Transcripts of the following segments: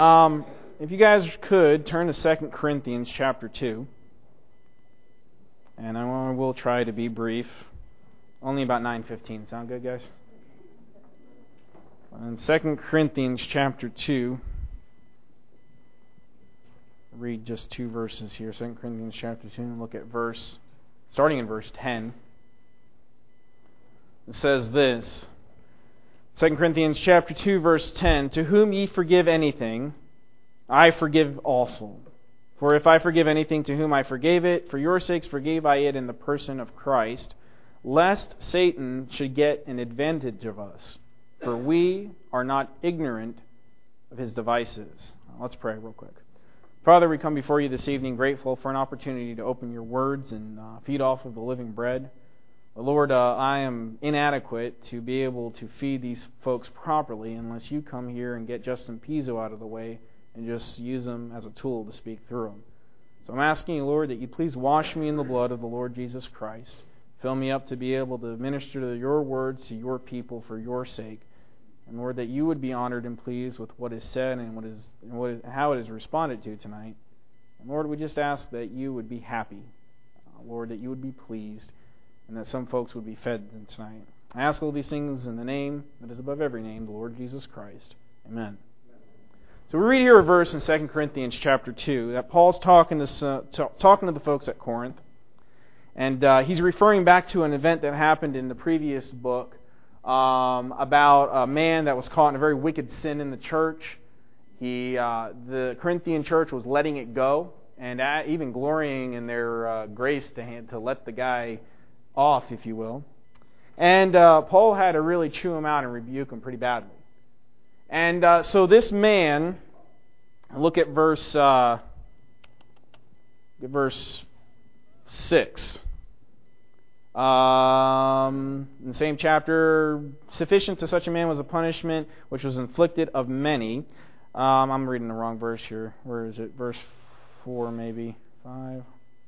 If you guys could, turn to 2 Corinthians chapter 2. And I will try to be brief. Only about 9:15. Sound good, guys? In 2 Corinthians chapter 2, read just two verses here. 2 Corinthians chapter 2, and look at starting in verse 10. It says this, 2 Corinthians chapter 2, verse 10, "To whom ye forgive anything, I forgive also. For if I forgive anything to whom I forgave it, for your sakes forgave I it in the person of Christ, lest Satan should get an advantage of us. For we are not ignorant of his devices." Let's pray real quick. Father, we come before you this evening grateful for an opportunity to open your words and feed off of the living bread. Lord, I am inadequate to be able to feed these folks properly unless you come here and get Justin Pizzo out of the way and just use them as a tool to speak through them. So I'm asking you, Lord, that you please wash me in the blood of the Lord Jesus Christ. Fill me up to be able to minister to your words to your people for your sake. And Lord, that you would be honored and pleased with what is said and how it is responded to tonight. And Lord, we just ask that you would be happy. Lord, that you would be pleased, and that some folks would be fed tonight. I ask all these things in the name that is above every name, the Lord Jesus Christ. Amen. So we read here a verse in 2 Corinthians chapter 2 that Paul's talking to the folks at Corinth. And he's referring back to an event that happened in the previous book about a man that was caught in a very wicked sin in the church. The Corinthian church was letting it go and even glorying in their grace to let the guy off, if you will. And Paul had to really chew him out and rebuke him pretty badly. And so this man, look at verse 6. In the same chapter, "Sufficient to such a man was a punishment which was inflicted of many." I'm reading the wrong verse here. Where is it? Verse 4, maybe? 5?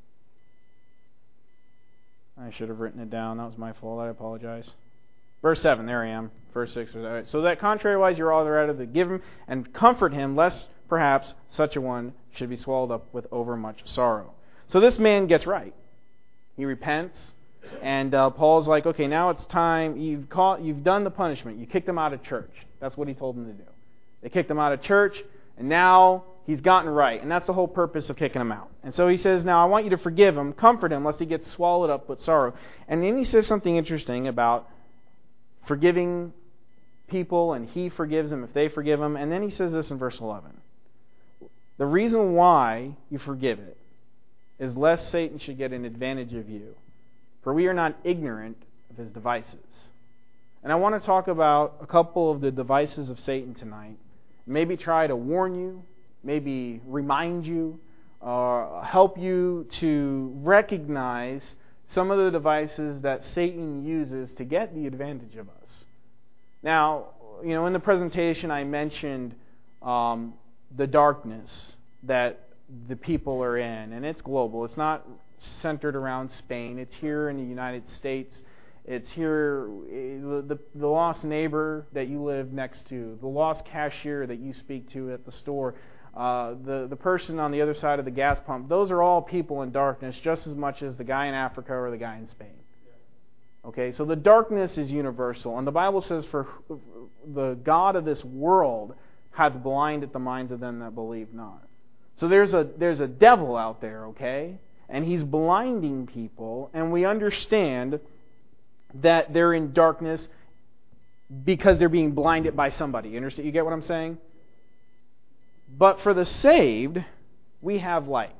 I should have written it down. That was my fault. I apologize. Verse 7, there I am. Verse 6. Right. "So that contrariwise you are all rather to give him and comfort him, lest perhaps such a one should be swallowed up with overmuch sorrow." So this man gets right. He repents, and Paul's like, okay, now it's time. You've done the punishment. You kicked him out of church. That's what he told him to do. They kicked him out of church, and now he's gotten right. And that's the whole purpose of kicking him out. And so he says, now I want you to forgive him, comfort him, lest he gets swallowed up with sorrow. And then he says something interesting about forgiving people, and he forgives them if they forgive him. And then he says this in verse 11. "The reason why you forgive it is lest Satan should get an advantage of you. For we are not ignorant of his devices." And I want to talk about a couple of the devices of Satan tonight. Maybe try to warn you, maybe remind you, or help you to recognize some of the devices that Satan uses to get the advantage of us. Now, in the presentation I mentioned the darkness that the people are in, and it's global. It's not centered around Spain. It's here in the United States. It's here, the lost neighbor that you live next to, the lost cashier that you speak to at the store, the person on the other side of the gas pump. Those are all people in darkness just as much as the guy in Africa or the guy in Spain. Okay, so the darkness is universal. And the Bible says, "For the God of this world hath blinded the minds of them that believe not." So there's a devil out there, okay? And he's blinding people, and we understand that they're in darkness because they're being blinded by somebody. You understand? You get what I'm saying? But for the saved, we have light.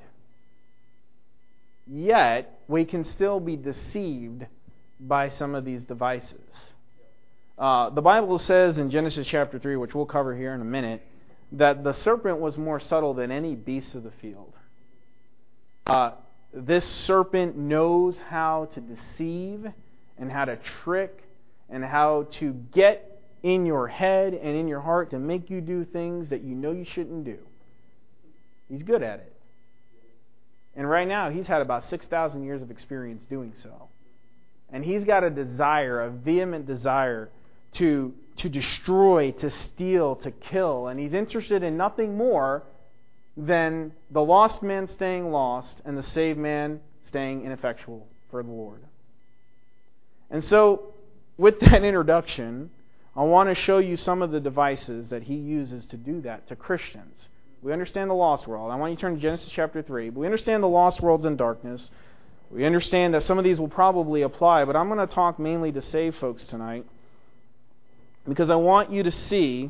Yet, we can still be deceived by some of these devices. The Bible says in Genesis chapter 3, which we'll cover here in a minute, that the serpent was more subtle than any beast of the field. This serpent knows how to deceive and how to trick and how to get in your head and in your heart to make you do things that you know you shouldn't do. He's good at it. And right now, he's had about 6,000 years of experience doing so. And he's got a vehement desire to to destroy, to steal, to kill. And he's interested in nothing more than the lost man staying lost and the saved man staying ineffectual for the Lord. And so, with that introduction, I want to show you some of the devices that he uses to do that to Christians. We understand the lost world. I want you to turn to Genesis chapter 3. But we understand the lost world's in darkness. We understand that some of these will probably apply, but I'm going to talk mainly to saved folks tonight because I want you to see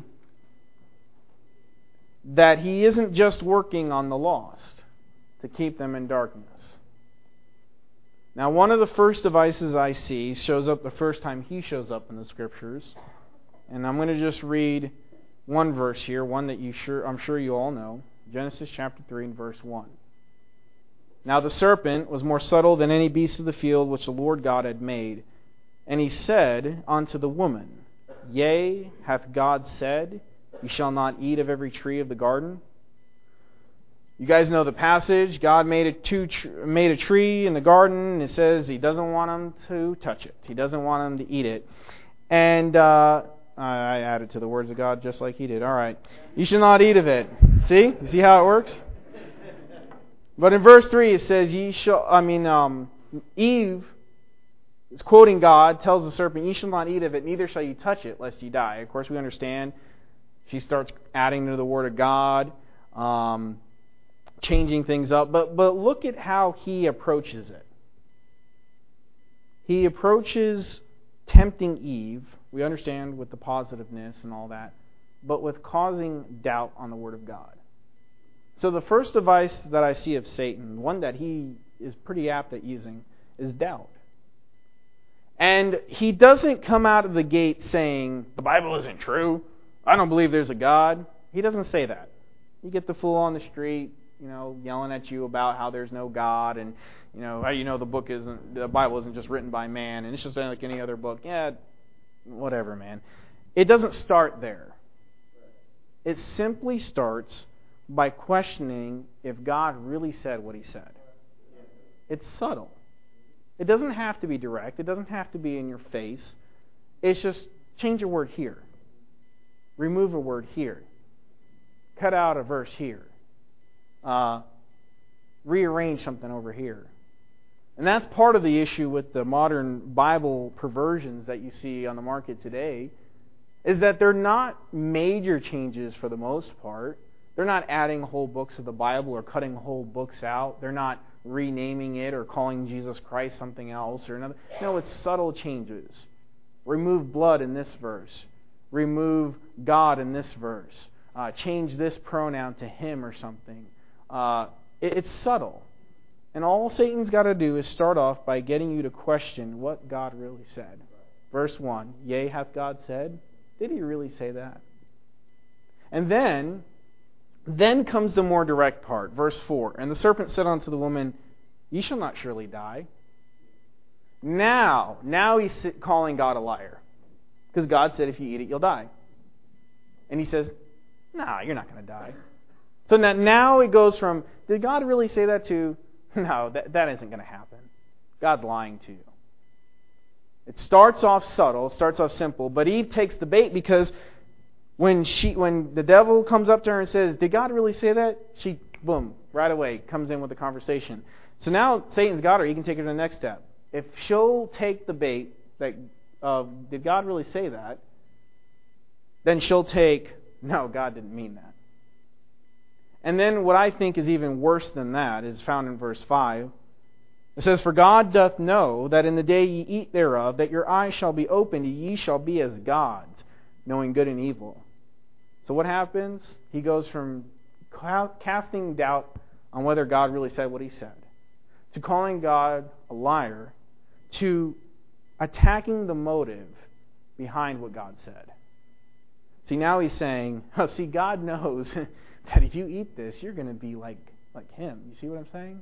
that he isn't just working on the lost to keep them in darkness. Now, one of the first devices I see shows up the first time he shows up in the Scriptures. And I'm going to just read one verse here, one that I'm sure you all know. Genesis chapter 3 and verse 1. Now the serpent was more subtle than any beast of the field which the Lord God had made. And he said unto the woman, Yea, hath God said, Ye shall not eat of every tree of the garden? You guys know the passage. God made a tree in the garden, and it says He doesn't want them to touch it. He doesn't want them to eat it. And I added to the words of God just like He did. All right. You shall not eat of it. See? You see how it works? But in verse 3 it says, Eve is quoting God, tells the serpent, Ye shall not eat of it, neither shall you touch it, lest ye die. Of course, we understand. She starts adding to the Word of God, changing things up. But look at how he approaches it. He approaches tempting Eve, we understand with the positiveness and all that, but with causing doubt on the Word of God. So the first device that I see of Satan, one that he is pretty apt at using, is doubt. And he doesn't come out of the gate saying, the Bible isn't true, I don't believe there's a God. He doesn't say that. You get the fool on the street, yelling at you about how there's no God, and how the Bible isn't just written by man, and it's just like any other book. Yeah, whatever, man. It doesn't start there. It simply starts by questioning if God really said what He said. It's subtle. It doesn't have to be direct. It doesn't have to be in your face. It's just change a word here. Remove a word here. Cut out a verse here. Rearrange something over here. And that's part of the issue with the modern Bible perversions that you see on the market today, is that they're not major changes for the most part. They're not adding whole books of the Bible or cutting whole books out. They're not renaming it or calling Jesus Christ something else or another. No, it's subtle changes. Remove blood in this verse. Remove God in this verse. Change this pronoun to him or something. It's subtle. And all Satan's got to do is start off by getting you to question what God really said. Verse 1, Yea, hath God said? Did He really say that? And then comes the more direct part. Verse 4, And the serpent said unto the woman, Ye shall not surely die. Now he's calling God a liar. Because God said if you eat it, you'll die. And he says, Nah, you're not going to die. So now it goes from, did God really say that, to, no, that isn't going to happen. God's lying to you. It starts off subtle, it starts off simple, but Eve takes the bait because when the devil comes up to her and says, did God really say that? She, boom, right away comes in with the conversation. So now Satan's got her, he can take her to the next step. If she'll take the bait that did God really say that? Then she'll take, no, God didn't mean that. And then what I think is even worse than that is found in verse 5. It says, For God doth know that in the day ye eat thereof, that your eyes shall be opened, and ye shall be as gods, knowing good and evil. So what happens? He goes from casting doubt on whether God really said what He said, to calling God a liar, to attacking the motive behind what God said. See, now he's saying, God knows that if you eat this, you're going to be like Him. You see what I'm saying?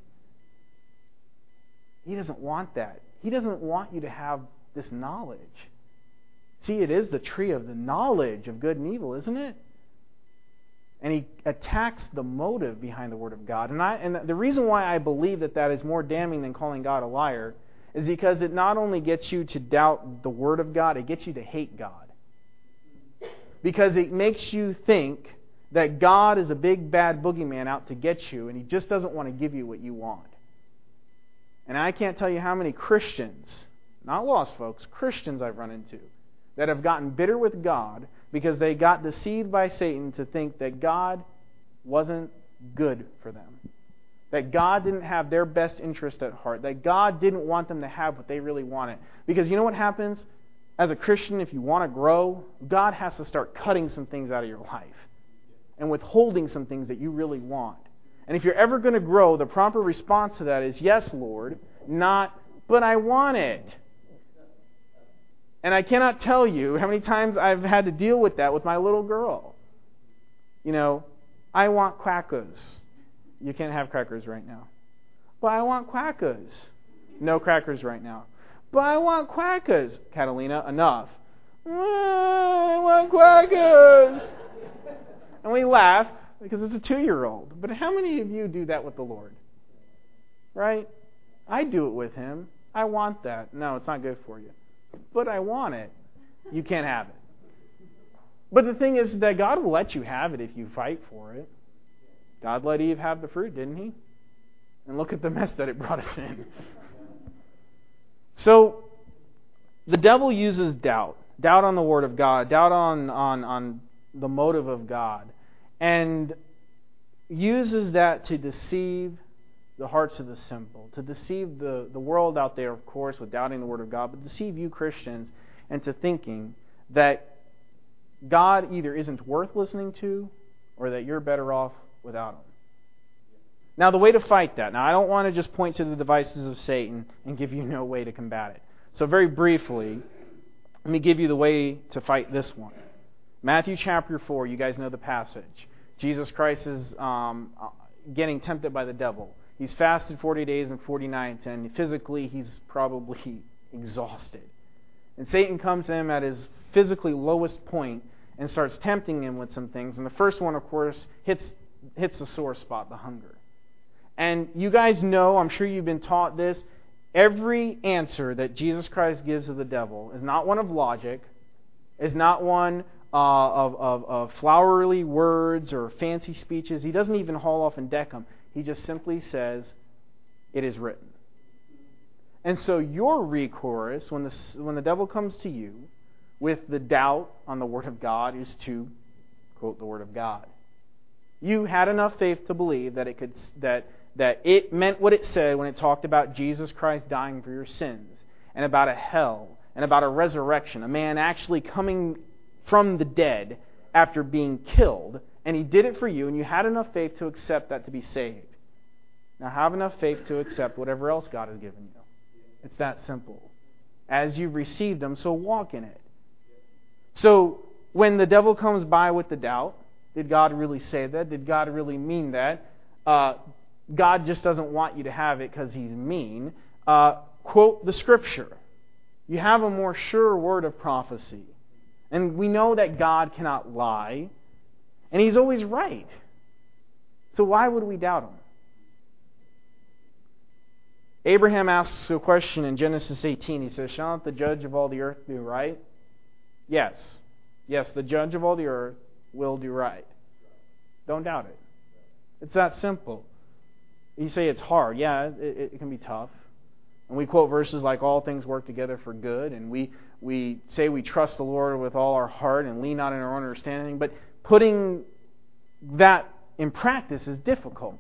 He doesn't want that. He doesn't want you to have this knowledge. See, it is the tree of the knowledge of good and evil, isn't it? And he attacks the motive behind the Word of God. And the reason why I believe that is more damning than calling God a liar is because it not only gets you to doubt the Word of God, it gets you to hate God. because it makes you think that God is a big bad boogeyman out to get you, and He just doesn't want to give you what you want. And I can't tell you how many Christians, not lost folks, Christians I've run into, that have gotten bitter with God because they got deceived by Satan to think that God wasn't good for them. That God didn't have their best interest at heart. That God didn't want them to have what they really wanted. Because you know what happens? As a Christian, if you want to grow, God has to start cutting some things out of your life and withholding some things that you really want. And if you're ever going to grow, the proper response to that is, yes, Lord, not, but I want it. And I cannot tell you how many times I've had to deal with that with my little girl. You know, I want crackers. You can't have crackers right now. But I want crackers. No crackers right now. But I want crackers. Catalina, enough. I want crackers. And we laugh because it's a 2-year-old. But how many of you do that with the Lord? Right? I do it with Him. I want that. No, it's not good for you. But I want it. You can't have it. But the thing is that God will let you have it if you fight for it. God let Eve have the fruit, didn't He? And look at the mess that it brought us in. So, the devil uses doubt. Doubt on the Word of God. Doubt on the motive of God. And uses that to deceive the hearts of the simple. To deceive the world out there, of course, with doubting the Word of God. But deceive you Christians into thinking that God either isn't worth listening to or that you're better off without Him. Now, the way to fight that. Now, I don't want to just point to the devices of Satan and give you no way to combat it. So very briefly, let me give you the way to fight this one. Matthew chapter 4, you guys know the passage. Jesus Christ is getting tempted by the devil. He's fasted 40 days and 40 nights, and physically he's probably exhausted. And Satan comes to him at his physically lowest point and starts tempting him with some things. And the first one, of course, hits the sore spot, the hunger. And you guys know, I'm sure you've been taught this, every answer that Jesus Christ gives to the devil is not one of logic, is not one of flowery words or fancy speeches. He doesn't even haul off and deck them. He just simply says, "It is written." And so your recourse, when the devil comes to you with the doubt on the Word of God, is to quote the Word of God. You had enough faith to believe that it meant what it said when it talked about Jesus Christ dying for your sins, and about a hell, and about a resurrection, a man actually coming from the dead after being killed, and He did it for you, and you had enough faith to accept that to be saved. Now have enough faith to accept whatever else God has given you. It's that simple. As you've received them, so walk in it. So when the devil comes by with the doubt, did God really say that? Did God really mean that? God just doesn't want you to have it because He's mean. Quote the Scripture. You have a more sure word of prophecy. And we know that God cannot lie. And He's always right. So why would we doubt Him? Abraham asks a question in Genesis 18. He says, "Shall not the judge of all the earth do right?" Yes. Yes, the judge of all the earth will do right. Don't doubt it. It's that simple. You say it's hard. Yeah, it can be tough. And we quote verses like, "All things work together for good." And we say we trust the Lord with all our heart and lean not on our own understanding. But putting that in practice is difficult.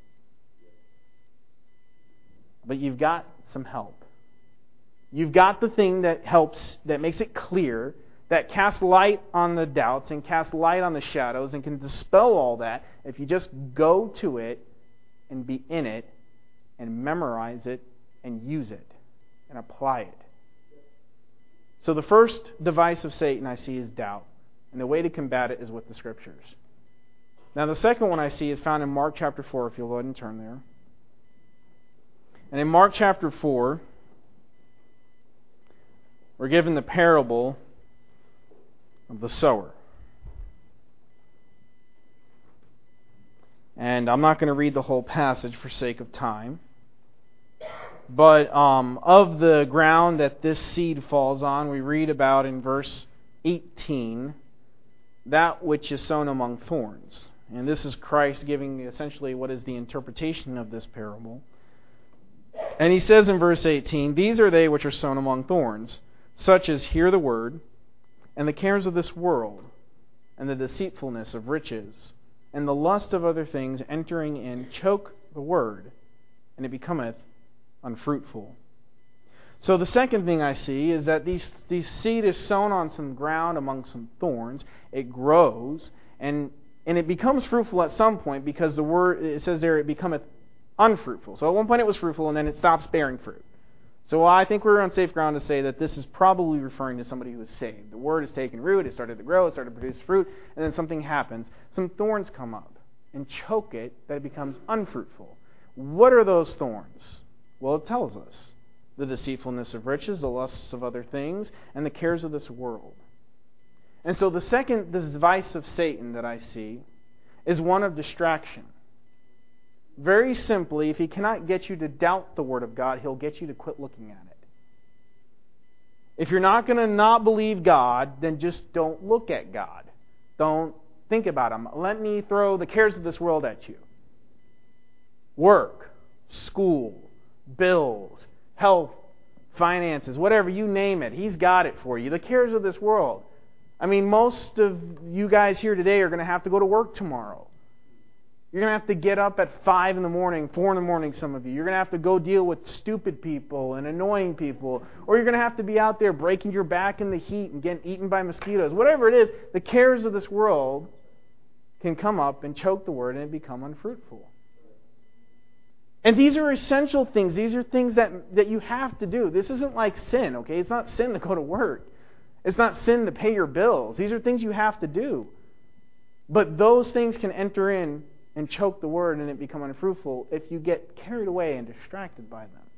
But you've got some help. You've got the thing that helps, that makes it clear, that casts light on the doubts and casts light on the shadows and can dispel all that if you just go to it and be in it and memorize it and use it and apply it. So the first device of Satan I see is doubt. And the way to combat it is with the Scriptures. Now the second one I see is found in Mark chapter 4, if you'll go ahead and turn there. And in Mark chapter 4, we're given the parable of the sower. And I'm not going to read the whole passage for sake of time. But of the ground that this seed falls on, we read about in verse 18 that which is sown among thorns. And this is Christ giving essentially what is the interpretation of this parable. And he says in verse 18, "These are they which are sown among thorns, such as hear the word, and the cares of this world, and the deceitfulness of riches, and the lust of other things entering in choke the word, and it becometh unfruitful." So the second thing I see is that these seed is sown on some ground among some thorns. It grows, and it becomes fruitful at some point, because the word, it says there, it becometh unfruitful. So at one point it was fruitful, and then it stops bearing fruit. So I think we're on safe ground to say that this is probably referring to somebody who is saved. The word has taken root, it started to grow, it started to produce fruit, and then something happens. Some thorns come up and choke it, that it becomes unfruitful. What are those thorns? Well, it tells us. The deceitfulness of riches, the lusts of other things, and the cares of this world. And so this device of Satan that I see is one of distraction. Very simply, if he cannot get you to doubt the Word of God, he'll get you to quit looking at it. If you're not going to not believe God, then just don't look at God. Don't think about Him. Let me throw the cares of this world at you. Work, school, bills, health, finances, whatever, you name it. He's got it for you. The cares of this world. I mean, most of you guys here today are going to have to go to work tomorrow. You're going to have to get up at 5 in the morning, 4 in the morning, some of you. You're going to have to go deal with stupid people and annoying people. Or you're going to have to be out there breaking your back in the heat and getting eaten by mosquitoes. Whatever it is, the cares of this world can come up and choke the word and it become unfruitful. And these are essential things. These are things that you have to do. This isn't like sin, okay? It's not sin to go to work. It's not sin to pay your bills. These are things you have to do. But those things can enter in and choke the word and it become unfruitful if you get carried away and distracted by them.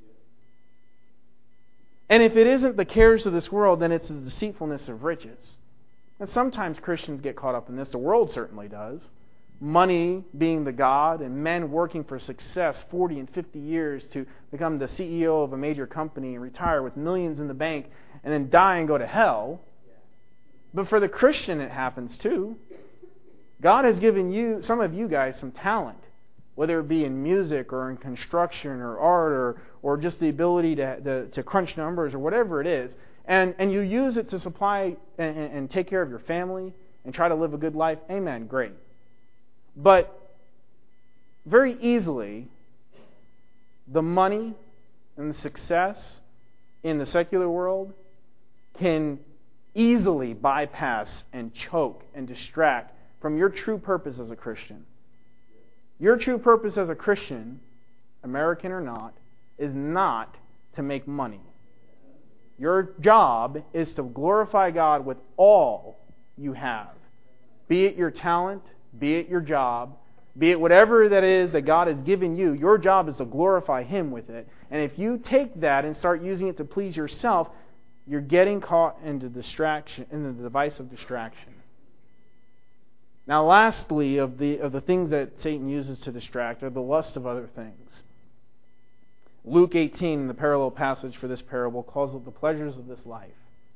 And if it isn't the cares of this world, then it's the deceitfulness of riches. And sometimes Christians get caught up in this. The world certainly does. Money being the God, and men working for success 40 and 50 years to become the CEO of a major company and retire with millions in the bank and then die and go to hell. But for the Christian it happens too. God has given you, some of you guys, some talent, whether it be in music or in construction or art or just the ability to crunch numbers or whatever it is, and you use it to supply and take care of your family and try to live a good life. Amen, great. But very easily, the money and the success in the secular world can easily bypass and choke and distract from your true purpose as a Christian. Your true purpose as a Christian, American or not, is not to make money. Your job is to glorify God with all you have. Be it your talent, be it your job, be it whatever that is that God has given you, your job is to glorify Him with it. And if you take that and start using it to please yourself, you're getting caught into distraction, in the device of distraction. Now, lastly, of the things that Satan uses to distract are the lust of other things. Luke 18, the parallel passage for this parable, calls it the pleasures of this life.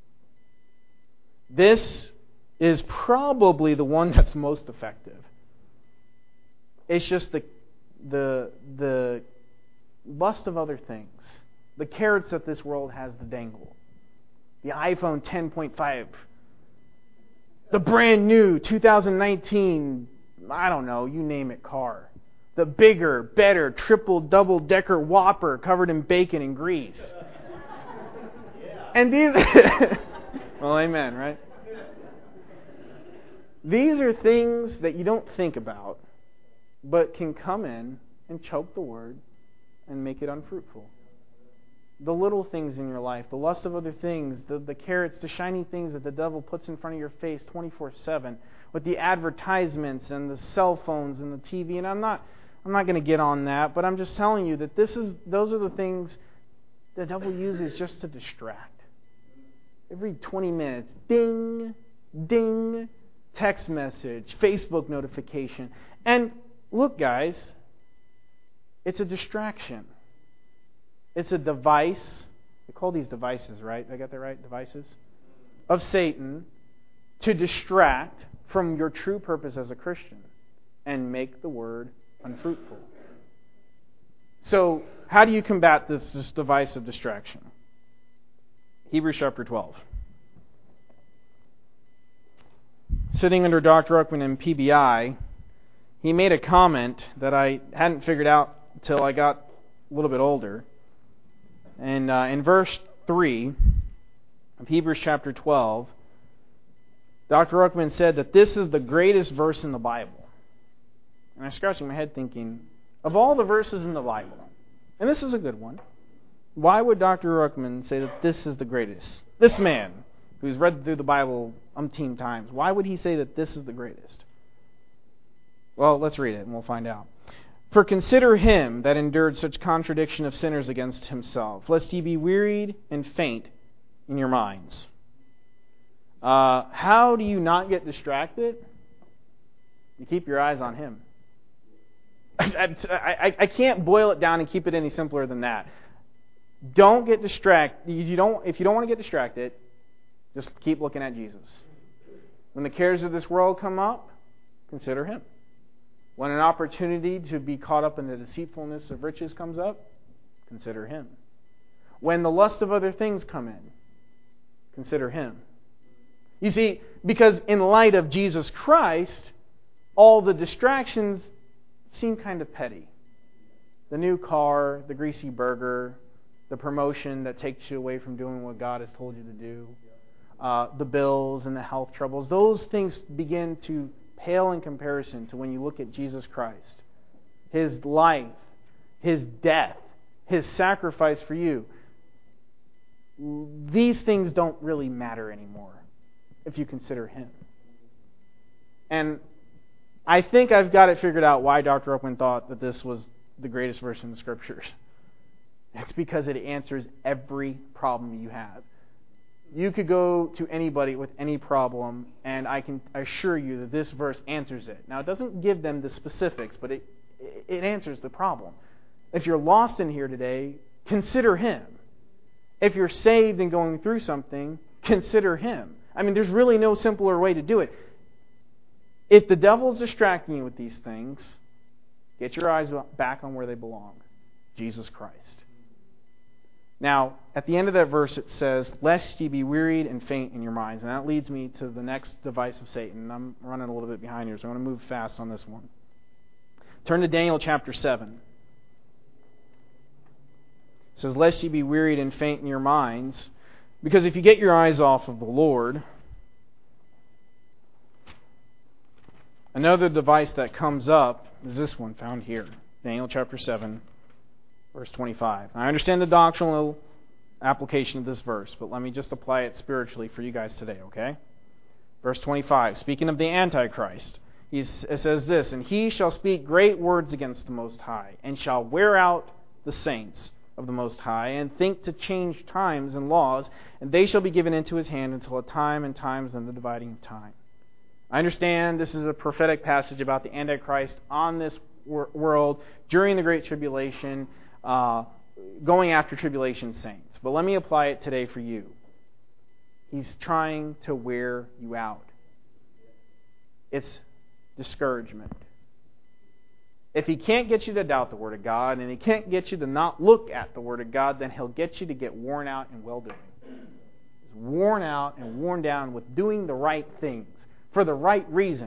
This is probably the one that's most effective. It's just the lust of other things, the carrots that this world has to dangle. The iPhone 10.5, the brand new 2019, I don't know, you name it, car. The bigger, better, triple, double-decker Whopper covered in bacon and grease. And these... well, amen, right? These are things that you don't think about, but can come in and choke the word and make it unfruitful. The little things in your life, the lust of other things, the carrots, the shiny things that the devil puts in front of your face 24/7, with the advertisements and the cell phones and the TV. And I'm not going to get on that, but I'm just telling you that those are the things the devil uses just to distract. Every 20 minutes, ding, ding, text message, Facebook notification. And look, guys, it's a distraction. It's a device. They call these devices, right? I got that right? Devices? Of Satan to distract from your true purpose as a Christian and make the Word unfruitful. So, how do you combat this device of distraction? Hebrews chapter 12. Sitting under Dr. Ruckman in PBI, he made a comment that I hadn't figured out until I got a little bit older. And in verse 3 of Hebrews chapter 12, Dr. Ruckman said that this is the greatest verse in the Bible. And I was scratching my head thinking, of all the verses in the Bible, and this is a good one, why would Dr. Ruckman say that this is the greatest? This man, who's read through the Bible umpteen times, why would he say that this is the greatest? Well, let's read it and we'll find out. For consider him that endured such contradiction of sinners against himself, lest ye be wearied and faint in your minds. How do you not get distracted? You keep your eyes on him. I can't boil it down and keep it any simpler than that. Don't get distracted. If you don't want to get distracted, just keep looking at Jesus. When the cares of this world come up, consider him. When an opportunity to be caught up in the deceitfulness of riches comes up, consider him. When the lust of other things come in, consider him. You see, because in light of Jesus Christ, all the distractions seem kind of petty. The new car, the greasy burger, the promotion that takes you away from doing what God has told you to do, the bills and the health troubles, those things begin to pale in comparison to when you look at Jesus Christ. His life, His death, His sacrifice for you. These things don't really matter anymore if you consider Him. And I think I've got it figured out why Dr. Ruckman thought that this was the greatest verse in the Scriptures. It's because it answers every problem you have. You could go to anybody with any problem, and I can assure you that this verse answers it. Now, it doesn't give them the specifics, but it answers the problem. If you're lost in here today, consider Him. If you're saved and going through something, consider Him. I mean, there's really no simpler way to do it. If the devil's distracting you with these things, get your eyes back on where they belong. Jesus Christ. Now, at the end of that verse it says, lest ye be wearied and faint in your minds. And that leads me to the next device of Satan. I'm running a little bit behind here, so I'm going to move fast on this one. Turn to Daniel chapter 7. It says, lest ye be wearied and faint in your minds. Because if you get your eyes off of the Lord, another device that comes up is this one found here. Daniel chapter 7. Verse 25. I understand the doctrinal application of this verse, but let me just apply it spiritually for you guys today, okay? Verse 25. Speaking of the Antichrist, it says this, and he shall speak great words against the Most High, and shall wear out the saints of the Most High, and think to change times and laws, and they shall be given into his hand until a time and times and the dividing of time. I understand this is a prophetic passage about the Antichrist on this world during the Great Tribulation, going after tribulation saints. But let me apply it today for you. He's trying to wear you out. It's discouragement. If he can't get you to doubt the Word of God, and he can't get you to not look at the Word of God, then he'll get you to get worn out in well-doing. Worn out and worn down with doing the right things for the right reason.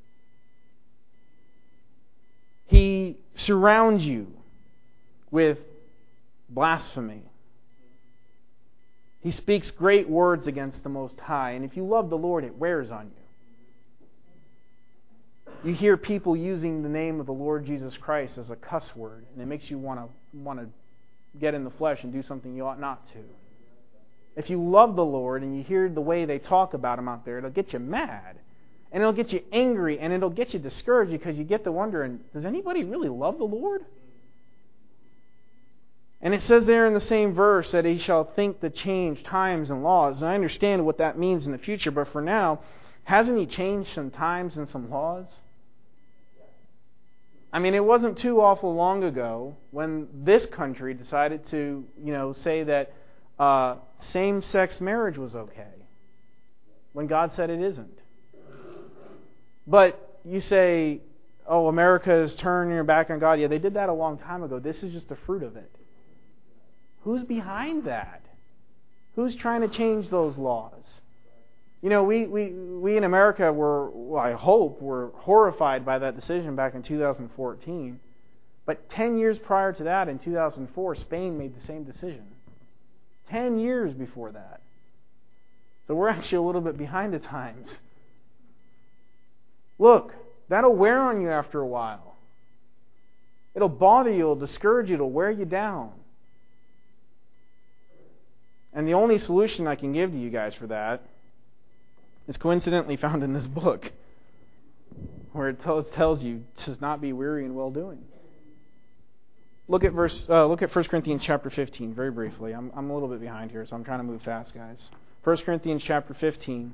He surrounds you with blasphemy. He speaks great words against the Most High, and if you love the Lord, it wears on you. You hear people using the name of the Lord Jesus Christ as a cuss word, and it makes you want to get in the flesh and do something you ought not to. If you love the Lord and you hear the way they talk about Him out there, it'll get you mad, and it'll get you angry, and it'll get you discouraged because you get to wondering, does anybody really love the Lord? And it says there in the same verse that he shall think to change times and laws. And I understand what that means in the future, but for now, hasn't he changed some times and some laws? I mean, it wasn't too awful long ago when this country decided to, say that same-sex marriage was okay, when God said it isn't. But you say, oh, America is turning their back on God. Yeah, they did that a long time ago. This is just the fruit of it. Who's behind that? Who's trying to change those laws? You know, we in America I hope, were horrified by that decision back in 2014. But 10 years prior to that, in 2004, Spain made the same decision. 10 years before that. So we're actually a little bit behind the times. Look, that'll wear on you after a while. It'll bother you, it'll discourage you, it'll wear you down. And the only solution I can give to you guys for that is coincidentally found in this book, where it tells you to not be weary in well-doing. Look at 1 Corinthians chapter 15, very briefly. I'm a little bit behind here, so I'm trying to move fast, guys. 1 Corinthians chapter 15.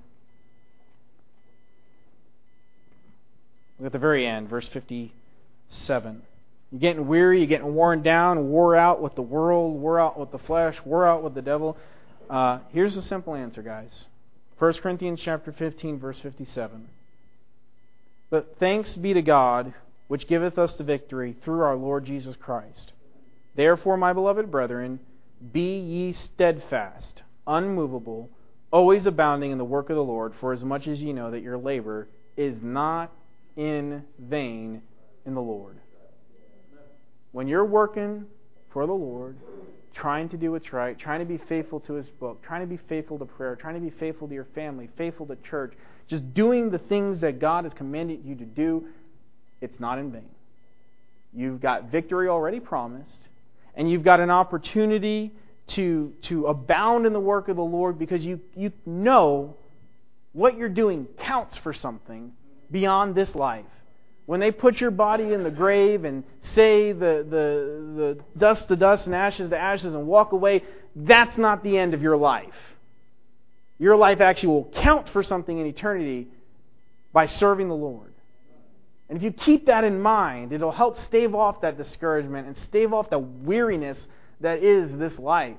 Look at the very end, verse 57. You're getting weary, you're getting worn down, wore out with the world, wore out with the flesh, wore out with the devil. Here's the simple answer, guys. 1 Corinthians chapter 15, verse 57. But thanks be to God, which giveth us the victory through our Lord Jesus Christ. Therefore, my beloved brethren, be ye steadfast, unmovable, always abounding in the work of the Lord, for as much as ye know that your labor is not in vain in the Lord. When you're working for the Lord, trying to do what's right, trying to be faithful to His book, trying to be faithful to prayer, trying to be faithful to your family, faithful to church, just doing the things that God has commanded you to do, it's not in vain. You've got victory already promised, and you've got an opportunity to abound in the work of the Lord because you know what you're doing counts for something beyond this life. When they put your body in the grave and say the dust to dust and ashes to ashes and walk away, that's not the end of your life. Your life actually will count for something in eternity by serving the Lord. And if you keep that in mind, it'll help stave off that discouragement and stave off the weariness that is this life.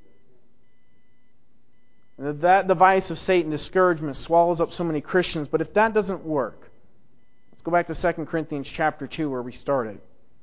That device of Satan, discouragement, swallows up so many Christians. But if that doesn't work, let's go back to 2 Corinthians chapter 2 where we started.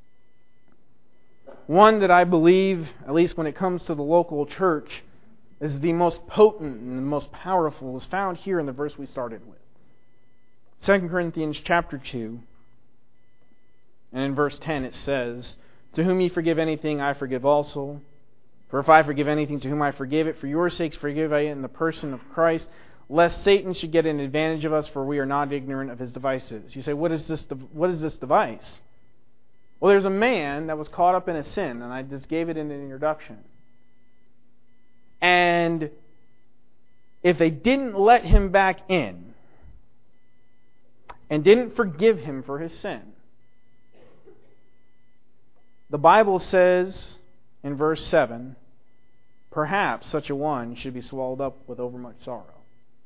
One that I believe, at least when it comes to the local church, is the most potent and the most powerful is found here in the verse we started with. 2 Corinthians chapter 2, and in verse 10 it says, To whom ye forgive anything, I forgive also. For if I forgive anything to whom I forgive it, for your sakes forgive I it in the person of Christ, lest Satan should get an advantage of us, for we are not ignorant of his devices. You say, what is this device? Well, there's a man that was caught up in a sin, and I just gave it in an introduction. And if they didn't let him back in, and didn't forgive him for his sin, the Bible says in verse 7, perhaps such a one should be swallowed up with overmuch sorrow.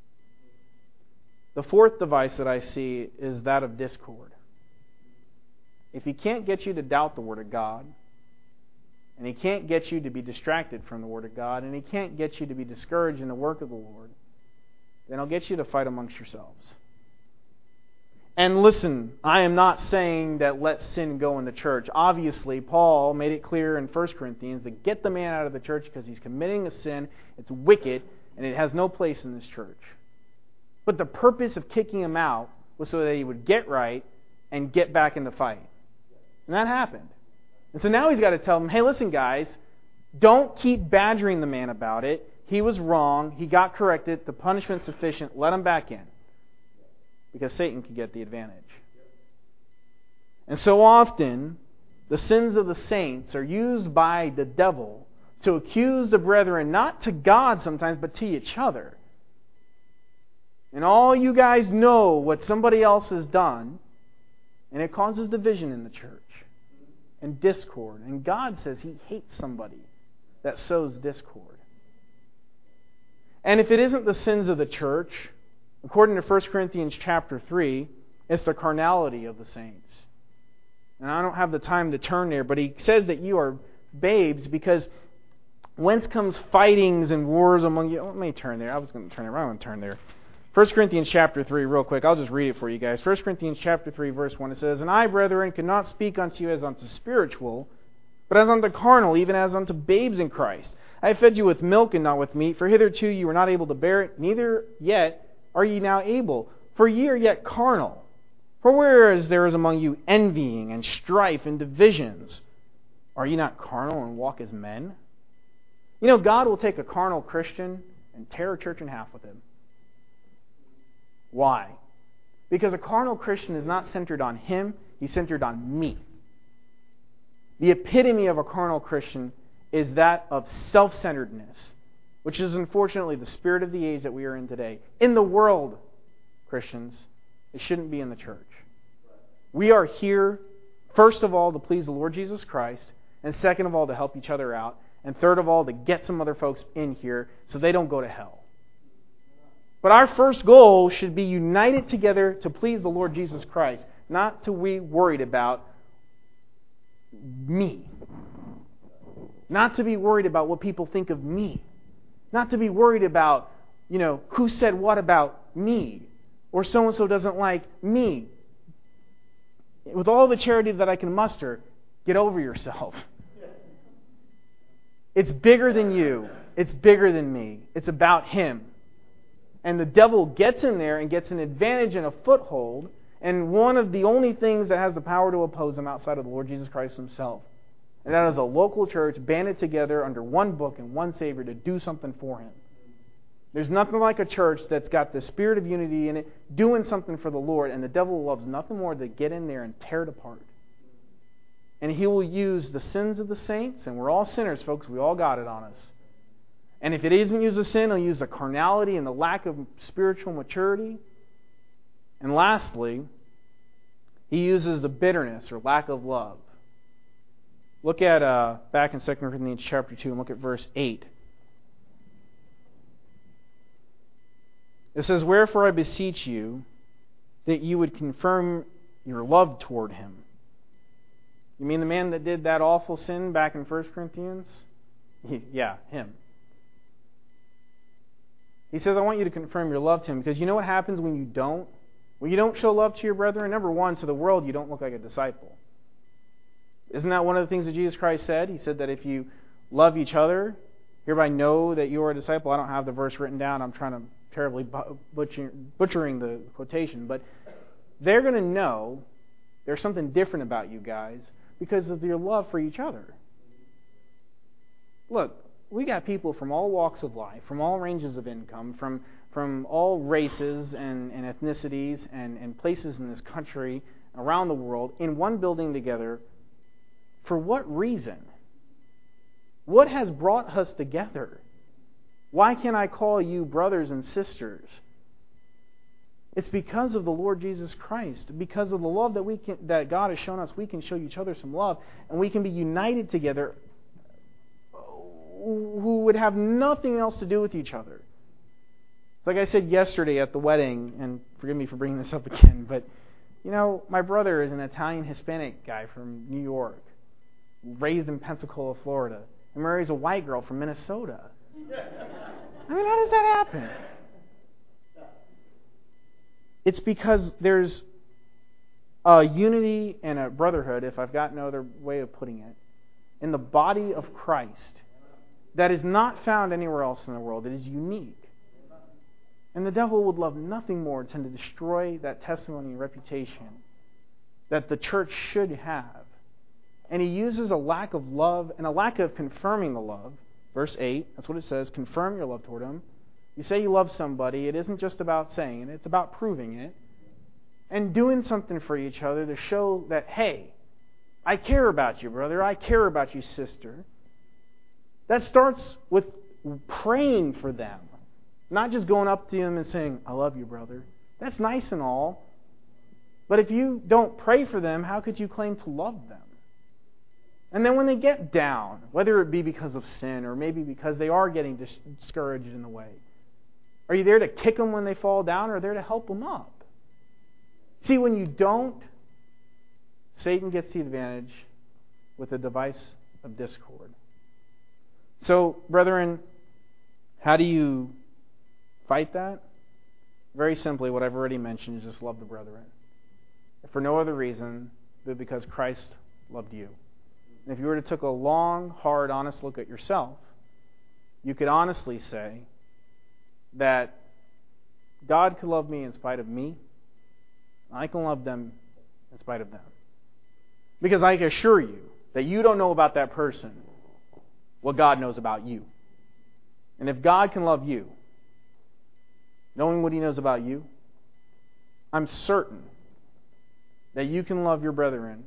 The fourth device that I see is that of discord. If he can't get you to doubt the Word of God, and he can't get you to be distracted from the Word of God, and he can't get you to be discouraged in the work of the Lord, then he'll get you to fight amongst yourselves. And listen, I am not saying that let sin go in the church. Obviously, Paul made it clear in 1 Corinthians to get the man out of the church because he's committing a sin, it's wicked, and it has no place in this church. But the purpose of kicking him out was so that he would get right and get back in the fight. And that happened. And so now he's got to tell them, hey, listen, guys, don't keep badgering the man about it. He was wrong. He got corrected. The punishment's sufficient. Let him back in. Because Satan can get the advantage. And so often, the sins of the saints are used by the devil to accuse the brethren, not to God sometimes, but to each other. And all you guys know what somebody else has done, and it causes division in the church and discord. And God says He hates somebody that sows discord. And if it isn't the sins of the church, according to 1 Corinthians chapter 3, it's the carnality of the saints. And I don't have the time to turn there, but he says that you are babes because whence comes fightings and wars among you? Oh, let me turn there. I was going to turn there. I don't want to turn there. 1 Corinthians chapter 3, real quick. I'll just read it for you guys. 1 Corinthians chapter 3, verse 1, it says, And I, brethren, cannot speak unto you as unto spiritual, but as unto carnal, even as unto babes in Christ. I have fed you with milk and not with meat, for hitherto you were not able to bear it, neither yet are ye now able, for ye are yet carnal. For whereas there is among you envying and strife and divisions, are ye not carnal and walk as men? You know, God will take a carnal Christian and tear a church in half with him. Why? Because a carnal Christian is not centered on him, he's centered on me. The epitome of a carnal Christian is that of self-centeredness, which is unfortunately the spirit of the age that we are in today. In the world, Christians, it shouldn't be in the church. We are here, first of all, to please the Lord Jesus Christ, and second of all, to help each other out, and third of all, to get some other folks in here so they don't go to hell. But our first goal should be united together to please the Lord Jesus Christ, not to be worried about me. Not to be worried about what people think of me. Not to be worried about, who said what about me. Or so-and-so doesn't like me. With all the charity that I can muster, get over yourself. It's bigger than you. It's bigger than me. It's about Him. And the devil gets in there and gets an advantage and a foothold, and one of the only things that has the power to oppose him outside of the Lord Jesus Christ Himself. And that is a local church banded together under one book and one Savior to do something for Him. There's nothing like a church that's got the spirit of unity in it, doing something for the Lord, and the devil loves nothing more than to get in there and tear it apart. And he will use the sins of the saints, and we're all sinners, folks. We all got it on us. And if it isn't use a sin, he'll use the carnality and the lack of spiritual maturity. And lastly, he uses the bitterness or lack of love. Look at back in 2 Corinthians chapter 2 and look at verse 8. It says, Wherefore I beseech you that you would confirm your love toward him. You mean the man that did that awful sin back in 1 Corinthians? Yeah, him. He says, I want you to confirm your love to him, because you know what happens when you don't? When you don't show love to your brethren, number one, to the world, you don't look like a disciple. Isn't that one of the things that Jesus Christ said? He said that if you love each other, hereby know that you are a disciple. I don't have the verse written down. I'm trying to terribly butchering the quotation. But they're going to know there's something different about you guys because of your love for each other. Look, we got people from all walks of life, from all ranges of income, from all races and ethnicities and places in this country, around the world, in one building together. For what reason? What has brought us together? Why can't I call you brothers and sisters? It's because of the Lord Jesus Christ. Because of the love that God has shown us, we can show each other some love, and we can be united together who would have nothing else to do with each other. It's like I said yesterday at the wedding, and forgive me for bringing this up again, but my brother is an Italian Hispanic guy from New York, raised in Pensacola, Florida, and marries a white girl from Minnesota. I mean, how does that happen? It's because there's a unity and a brotherhood, if I've got no other way of putting it, in the body of Christ that is not found anywhere else in the world. It is unique. And the devil would love nothing more than to destroy that testimony and reputation that the church should have. And he uses a lack of love and a lack of confirming the love. Verse 8, that's what it says, confirm your love toward him. You say you love somebody, it isn't just about saying it, it's about proving it. And doing something for each other to show that, hey, I care about you, brother, I care about you, sister. That starts with praying for them. Not just going up to them and saying, I love you, brother. That's nice and all. But if you don't pray for them, how could you claim to love them? And then when they get down, whether it be because of sin or maybe because they are getting discouraged in the way, are you there to kick them when they fall down, or are you there to help them up? See, when you don't, Satan gets the advantage with the device of discord. So, brethren, how do you fight that? Very simply, what I've already mentioned is just love the brethren. For no other reason but because Christ loved you. And if you were to take a long, hard, honest look at yourself, you could honestly say that God could love me in spite of me. I can love them in spite of them. Because I can assure you that you don't know about that person what God knows about you. And if God can love you, knowing what He knows about you, I'm certain that you can love your brethren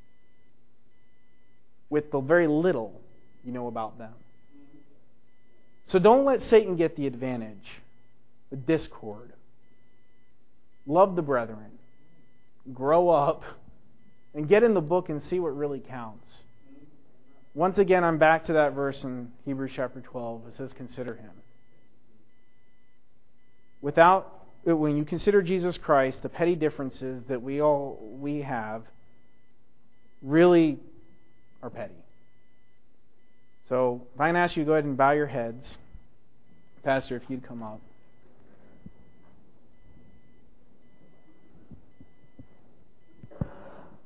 with the very little you know about them. So don't let Satan get the advantage, the discord. Love the brethren. Grow up and get in the book and see what really counts. Once again, I'm back to that verse in Hebrews chapter 12. It says, consider Him. When you consider Jesus Christ, the petty differences that we have really are petty. So if I can ask you to go ahead and bow your heads. Pastor, if you'd come up.